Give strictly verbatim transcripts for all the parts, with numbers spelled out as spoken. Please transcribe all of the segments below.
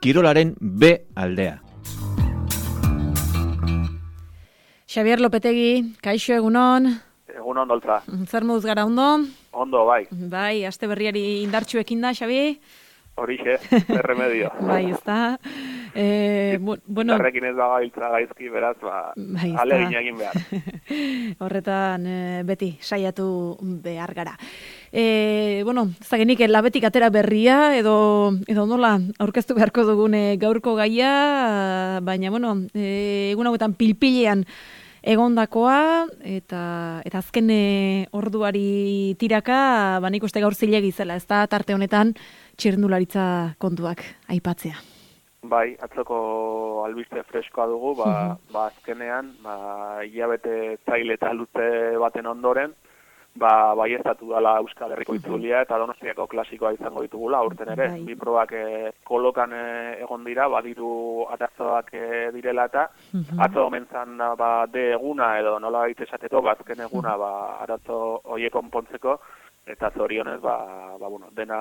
kirolaren B aldea. Xabier Lopetegi, kaixo egunon. Egunon doltza. Zer moduz gara ondo? Ondo, bai. Bai, aste berriari indartsuekin da, Xabi? Horixe, erremedio. Bai, ez da. Eh, bueno, Zarrekin ez dago hiltza gaizki, beraz, ba, bai, ale egin behar. Horretan eh, beti saiatu behar gara. Eh, bueno, zagenik labetik atera berria, edo, edo nola aurkeztu beharko dugune gaurko gaia, baina, bueno, eh, egun hauetan pilpilean egondakoa, eta eta azken orduari tiraka, ba nik uste gaur zilegi zela, ez da tarte honetan txirrindularitza kontuak aipatzea. Bai, atzoko albiste freskoa dugu, ba, uh-huh. ba azkenean, ba, hilabete zaile eta luze baten ondoren, ba, bai ez datu dala Euskal Herriko itzulia eta Donostiako klasikoa izango ditugula, urten ere, bai. Bi probak e, kolokan e, egon dira, badiru atazoak e, direla eta, uh-huh. atzo omentzan ba, de eguna edo nola baita esateko, bazken eguna ba, arazo horiek konpontzeko, eta zorionez, ba, ba, bueno, dena,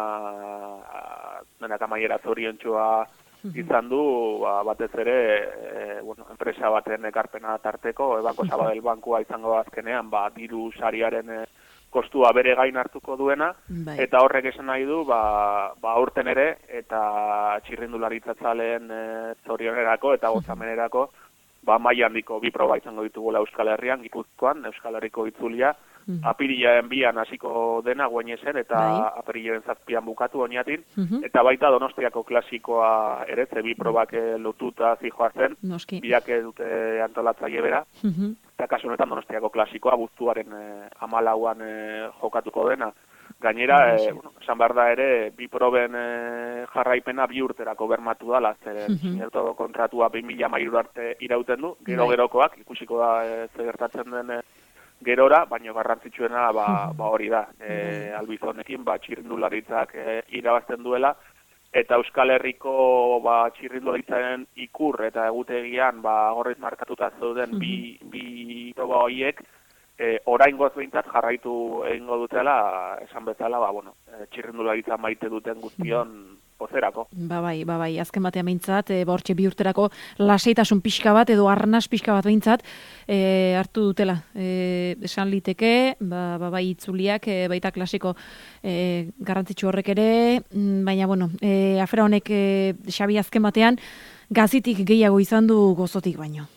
dena kamaiera zoriontxua izan du, ba, batez ere, e, bueno, enpresa baten ekarpena tarteko, Banco Sabadell bankua izango azkenean, ba, diru sariaren e, kostua bere gain hartuko duena, bai. Eta horrek esan nahi du, ba, ba aurten ere, eta txirrindularitzatzalen e, zorionerako eta gozamenerako, ba, maila handiko bi proba izango ditugula Euskal Herrian, Gipuzkoan, Euskal Herriko itzulia, Uh-huh. Apirilaren bian hasiko dena guainezen eta bai. Apirilaren zazpian bukatu oinatin, uh-huh. eta baita Donostiako klasikoa ere, ze bi probak lotuta zijoazen, biak dute antolatzaile bera, uh-huh. eta kasu honetan Donostiako klasikoa buztuaren eh, amalauan eh, jokatuko dena. Gainera, eh, bueno, esan behar da ere, bi proben eh, jarraipena bi urterako bermatu dala, zer uh-huh. kontratua bi mila hamairu arte irauten du, gero-gerokoak, ikusiko da eh, zer gertatzen den eh, gerora, baina garrantzitsuena ba, ba hori da. E, albizonekin ba, txirrindularitzak e, irabazten duela, eta Euskal Herriko ba, txirrindularitzaren ikur eta egutegian ba, gorriz markatuta zeuden bi, bi proba horiek, e, oraingoz behintzat jarraitu egingo dutela, esan bezala, ba, bueno, e, txirrindularitza maite duten guztion pozerako. Ba bai, ba bai, azken batean behintzat, e, bortxe bi urterako laseitasun pixka bat edo arnas pixka bat behintzat e, hartu dutela. E, esan liteke, ba, ba bai itzuliak, e, baita klasiko e, garrantzitsu horrek ere, baina bueno, e, afera honek e, Xabi azken batean gazitik gehiago izan du gozotik baino.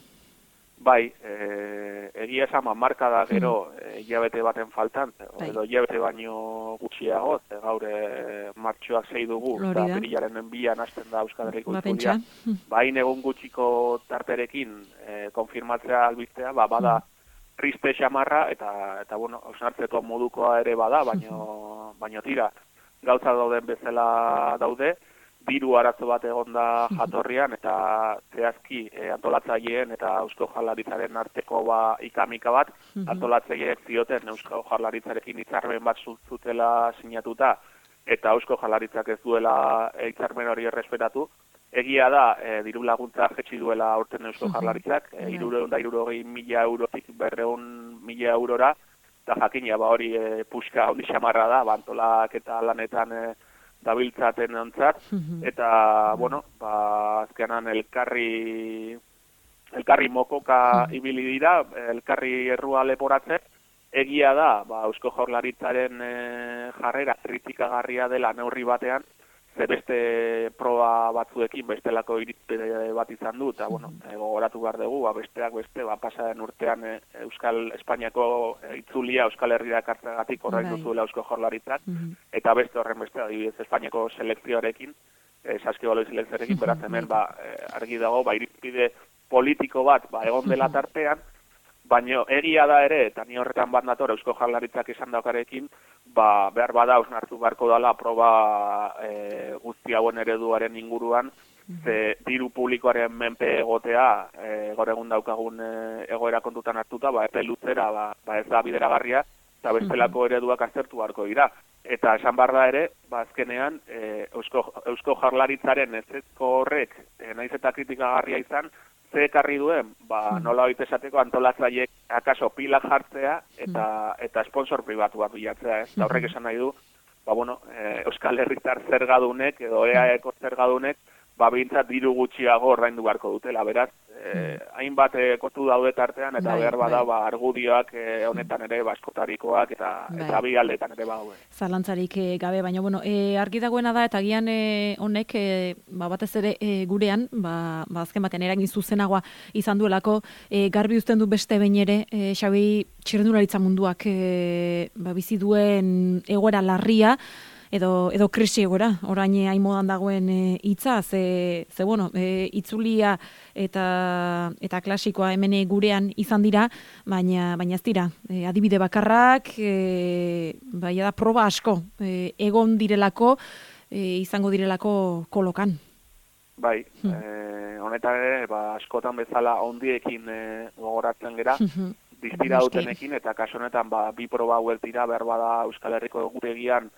Bai, e, egia esan marka da gero hilabete baten faltan, bai. Edo hilabete baino gutxiago, gaur e, martxoak zei dugu, eta apirilaren bian hasten da Euskal Herriko itzulia. Bain egun gutxiko tarterekin e, konfirmatzea albistea, ba, bada triste xamarra, eta, eta bueno, osnartzeko modukoa ere bada, baino, baino tira, gauza dauden bezala daude, diru arazo bat egon da jatorrian, eta zehazki e, antolatzaileen eta Eusko Jaurlaritzaren arteko ba, ikamika bat, uh-huh. antolatzaileek zioten Eusko Jaurlaritzarekin hitzarmen bat zutela sinatuta, eta Eusko Jaurlaritzak ez duela hitzarmen hori errespetatu. Egia da, e, diru laguntza jetxi duela aurten Eusko Jaurlaritzak, e, hirureehun eta hirurogei mila eurotik berrehun mila eurora, eta jakina ba, hori e, puska handi xamarra da, bantolak eta lanetan e, dabiltzaten ontzat, eta, bueno, ba, azkenan elkarri, elkarri mokoka ibili dira, elkarri errua leporatzen, egia da, ba, Eusko Jaurlaritzaren e, jarrera kritikagarria dela neurri batean, ze beste proba batzuekin bestelako irizpide bat izan du, eta, bueno, e, gogoratu behar dugu, ba, besteak beste, ba, pasaren urtean e, Euskal Espainiako e, itzulia Euskal Herria kartzagatik orain duzuela Eusko Jaurlaritzak, mm-hmm. eta beste horren beste, adibidez Espainiako selekzioarekin, e, saskibaloi selekzioarekin, mm-hmm. beraz hemen, ba, e, argi dago, ba, irizpide politiko bat, ba, egon dela tartean, baina egia da ere, eta ni horretan bat nator Eusko Jaurlaritzak esan daukarekin, ba, behar bada ausnartu beharko dala proba e, guzti hauen ereduaren inguruan, ze diru publikoaren menpe egotea, e, gaur egun daukagun e, egoera kontutan hartuta, ba, epe luzera, ba, ba ez da bideragarria, eta bestelako ereduak aztertu beharko dira. Eta esan behar da ere, ba, azkenean, e, Eusko, Eusko Jaurlaritzaren ezezko horrek, e, naiz eta kritikagarria izan, ze ekarri duen, ba, nola hoite esateko antolatzaiek akaso pilak jartzea eta eta sponsor pribatu bat bilatzea, ez? Da horrek esan nahi du, ba, bueno, e, Euskal Herritar zergadunek edo E A Eko zergadunek, ba bintzat diru gutxiago ordaindu beharko dutela, beraz, eh, hainbat eh, kontu daude tartean, eta bai, behar bada, bai. ba, argudioak eh, honetan ere, baskotarikoak, eta, Bai. eta bi aldetan ere baude. Zalantzarik eh, gabe, baina, bueno, e, argi dagoena da, eta gian e, honek, e, ba, batez ere e, gurean, ba, ba, azken baten eragin zuzenagoa izan duelako, e, garbi uzten du beste behin ere, e, Xabi, txirrendularitza munduak e, ba, bizi duen egoera larria, edo edo krisi egoera, orain hain modan dagoen hitza, e, ze, ze bueno, e, itzulia eta eta klasikoa hemen gurean izan dira, baina baina ez dira. E, adibide bakarrak, e, bai da proba asko e, egon direlako, e, izango direlako kolokan. Bai, hmm. e, honetan ere, ba, askotan bezala ondiekin e, gogoratzen gera, diztira dutenekin, eta kaso honetan ba, bi proba hauek dira, behar bada Euskal Herriko guregian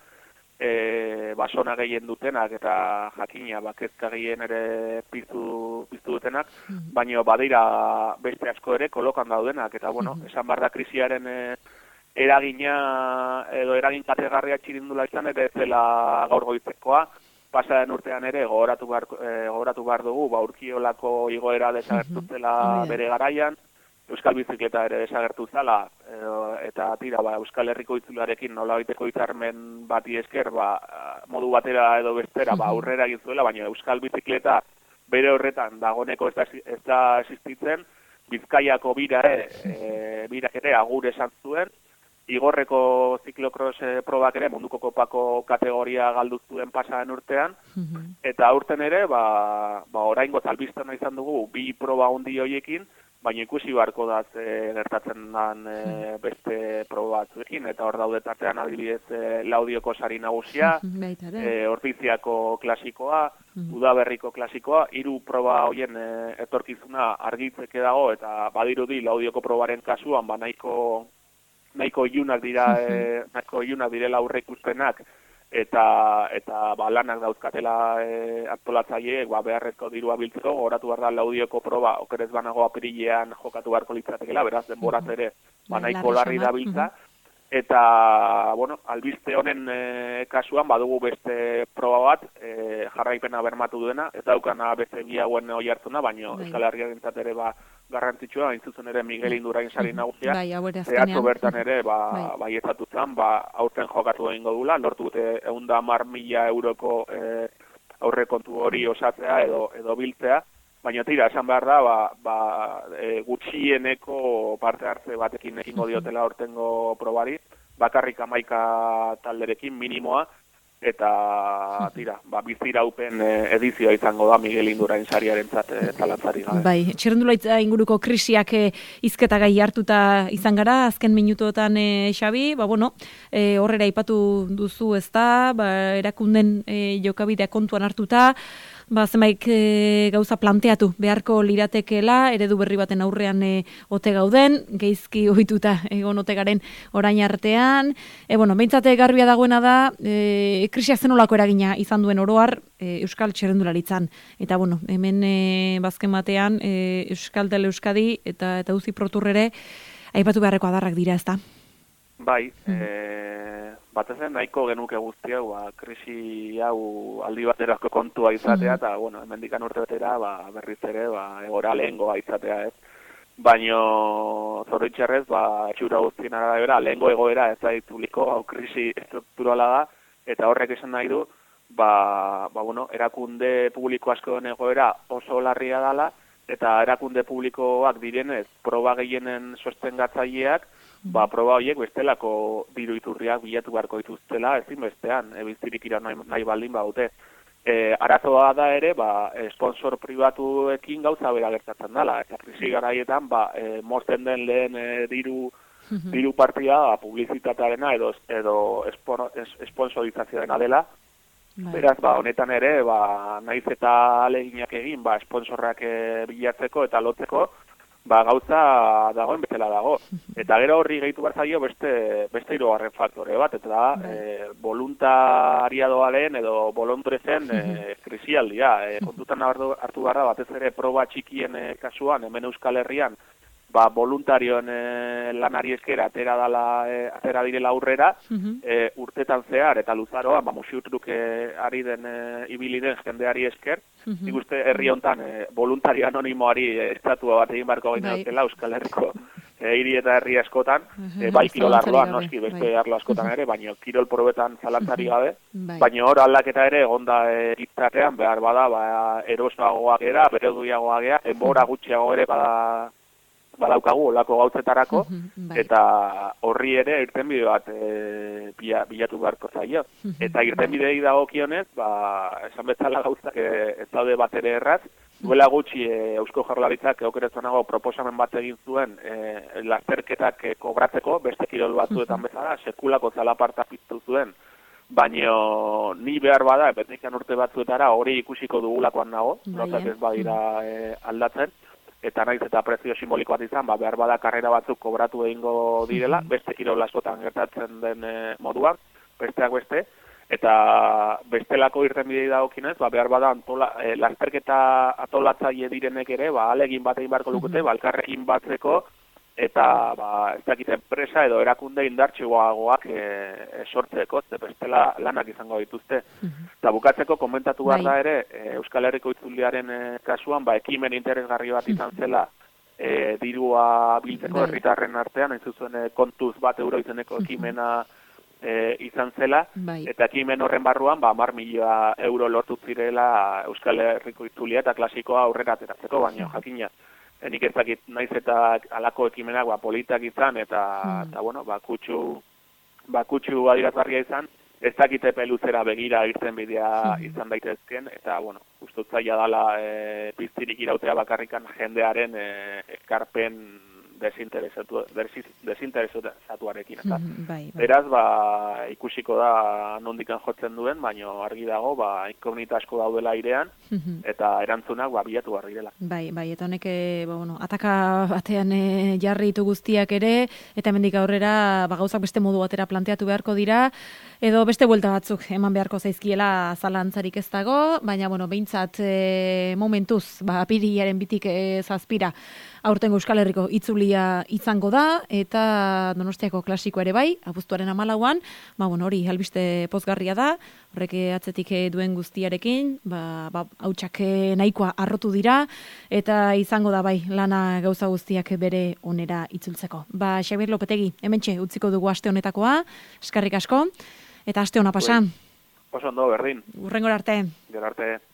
E, basona gehien dutenak eta jakina bakezka gehien ere piztu, piztu dutenak, mm-hmm. baina badira beste asko ere kolokan daudenak, eta bueno, mm-hmm. esan barra krisiaren e, eragina edo eragin kategarria txirindula izan, eta ez dela gaur goizekoa, pasaren urtean ere gogoratu behar, e, gogoratu behar dugu, ba, urkiolako igoera desagertu zela mm-hmm. bere garaian, Euskal bizikleta ere desagertu zala, eta tira, ba, Euskal Herriko itzularekin nola baiteko hitzarmen bati esker, ba, modu batera edo bestera, ba, aurrera egin zuela, baina Euskal bizikleta bere horretan dagoneko ez da, ez da existitzen, Bizkaiako bira ere, e, birak ere agur esan zuen, Igorreko ziklokros e, probak ere munduko kopako kategoria galdu zuen pasaren urtean, eta aurten ere, ba, ba, oraingo albistena izan dugu, bi proba handi horiekin, baina ikusi beharko da ze gertatzen dan e, beste proba batzuekin, eta hor daude tartean adibidez e, Laudioko sari nagusia, e, Ordiziako klasikoa, Udaberriko klasikoa, hiru proba hoien e, etorkizuna argitzeke dago, eta badirudi Laudioko probaren kasuan, ba nahiko nahiko ilunak dira, e, nahiko ilunak direla aurreikuspenak, eta eta ba, lanak dauzkatela e, antolatzaileek ba, beharrezko dirua biltzeko, goratu behar da Laudioko proba, okerez banago apirilean jokatu beharko litzatekela, beraz denboraz ere ba, nahiko larri da biltza, eta bueno, albiste honen e, kasuan badugu beste proba bat, e, jarraipena bermatu duena, ez daukana beste giauen hoi hartzuna, baina Euskal Herriarentzat ere ba, garrantzitsua, hain zuzen ere Miguel Indurain sari nagusia, zehatzo bertan ere, ba, bai ezatu zen, ba, aurten jokatu egingo dula, lortu dute ehun eta hamar mila euroko e, aurrekontu hori osatzea edo, edo biltzea, baina tira, esan behar da, ba, ba, e, gutxieneko parte hartze batekin egingo diotela aurtengo probari, bakarrik hamaika talderekin minimoa, eta tira, ba, biziraupen edizioa izango da Miguel Indurain sariarentzat zalantzari gabe. Bai, txirrendularitza inguruko krisiak e, izketa gai hartuta izan gara, azken minutuotan e, Xabi, ba, bueno, e, horrera aipatu duzu ezta, ba, erakunden e, jokabidea kontuan hartuta, ba, zenbait e, gauza planteatu beharko liratekeela, eredu berri baten aurrean e, ote gauden, geizki ohituta egon ote garen orain artean, e, bueno, behintzate garbia dagoena da, e, krisiak zenolako eragina izan duen oroar e, Euskal txirrendularitzan. Eta, bueno, hemen e, bazken batean e, Euskal Tele Euskadi eta eta Uzi Proturrere aipatu beharreko adarrak dira, ezta? Bai, mm. e, batez ere nahiko genuke guztia, ba, krisi hau aldi baterako kontua izatea, eta, mm. bueno, hemendikan urte betera, ba, berriz ere, ba, egora lehengoa izatea, ez. Baino, zoritxarrez, ba, txura guztien arabera, lehengo egoera ez da itzuliko, hau krisi estrukturala da, eta horrek esan nahi du, ba, ba, bueno, erakunde publiko asko den egoera oso larria dela, eta erakunde publikoak direnez, proba gehienen sostengatzaileak, ba, proba horiek bestelako diru iturriak bilatu beharko dituztela, ezin bestean, ebiztirik ira nahi, nahi baldin baute. E, arazoa da ere, ba, sponsor pribatuekin gauza bera gertatzen dela, eta krisi garaietan, ba, e, mozten den lehen e, diru, diru partida, ba, publizitatearena edo, edo esponsorizazioarena dela. Beraz, ba, honetan ere, ba, naiz eta aleginak egin, ba, sponsorrak e, bilatzeko eta lotzeko, ba, gauza dagoen bezala dago. Eta gero horri gehitu bat zaio beste, beste hirugarren faktore bat, eta da, e, voluntariadoaren edo voluntarezen e, krisialdia. E, kontutan hartu hartu barra batez ere proba txikien e, kasuan, hemen Euskal Herrian, ba, voluntarioen e, lanari esker atera, dala, e, atera direla aurrera, uh-huh. e, urtetan zehar eta luzaroa, ba, musiutruk e, ari den, e, ibili den jendeari esker, uh-huh. nik uste herri hontan e, voluntario anonimoari e, estatua bat egin barko gaina dutela Euskal Herriko e, hiri eta herri askotan, uh-huh. e, bai kirol arloan, noski beste bai. Arlo askotan uh-huh. ere, baina kirol probetan zalantzari gabe, uh-huh. baina hor aldaketa ere egonda e, izatean, behar bada, ba, erosoagoak era, bereduiagoak era, enbora gutxiago ere bada, badaukagu olako gauzetarako, bai. Eta horri ere irtenbide bat e, bilatu beharko zaio. Eta irtenbidei dagokionez, ba, esan bezala gauzak e, ez daude bat ere erraz, duela gutxi e, Eusko Jaurlaritzak okerezonago proposamen bat egin zuen e, lasterketak e, kobratzeko, beste kirol batzuetan bezala, sekulako zalaparta piztu zuen, baina ni behar bada, betekan urte batzuetara hori ikusiko dugulakoan nago, gauzak ez badira e, aldatzen, eta naiz eta prezio simboliko bat izan, ba, behar bada karrera batzuk kobratu egingo direla, beste kirol askotan gertatzen den e, moduan, besteak beste, eta bestelako irtenbidei dagokinez, ba, behar bada antola, e, lasterketa atolatzaile direnek ere, ba, alegin bat egin beharko lukete, ba, elkarrekin batzeko, eta ba, ez dakit enpresa edo erakunde indartsuagoak e, e, sortzeko, ze bestela lanak izango dituzte. Eta bukatzeko komentatu behar da ere, e, Euskal Herriko Itzuliaren e, kasuan, ba, ekimen interesgarri bat izan zela, e, dirua biltzeko herritarren artean, hain zuzen e, kontuz bat euro izeneko ekimena e, izan zela, bai. Eta ekimen horren barruan, ba, hamar milioi euro lortu zirela Euskal Herriko Itzulia eta klasikoa aurrera ateratzeko, baina jakina. Nik ezakit naiz eta alako ekimenak ba, politak izan, eta, mm. eta bueno, ba, kutsu, ba, kutsu adierazgarria izan, ez dakite peluzera begira irten bidea mm. izan daitezken, eta, bueno, ustutzaia dala e, piztirik irautea bakarrikan jendearen e, ekarpen desinteresatu, desinteresatuarekin. Eta. Mm, bai, bai. Beraz, ba, ikusiko da nondikan jotzen duen, baina argi dago, ba, inkognita asko daudela airean, mm-hmm. eta erantzunak ba, bilatu behar direla. Bai, bai, eta honek, ba, bueno, ataka batean e, jarri ditu guztiak ere, eta hemendik aurrera ba, gauzak beste modu batera planteatu beharko dira, edo beste buelta batzuk eman beharko zaizkiela zalantzarik ez dago, baina, bueno, behintzat e, momentuz, ba, apirilaren bitik e, zazpira, aurtengo Euskal Herriko itzulia izango da, eta Donostiako klasiko ere bai, abuztuaren hamalauan, ba, bueno, hori albiste pozgarria da, horrek atzetik duen guztiarekin, ba, ba, hautsak nahikoa arrotu dira, eta izango da bai, lana gauza guztiak bere onera itzultzeko. Ba, Xabier Lopetegi, hementxe utziko dugu aste honetakoa, eskarrik asko, eta aste hona pasa. Oso ondo, berdin. Urrengor arte. Gero arte.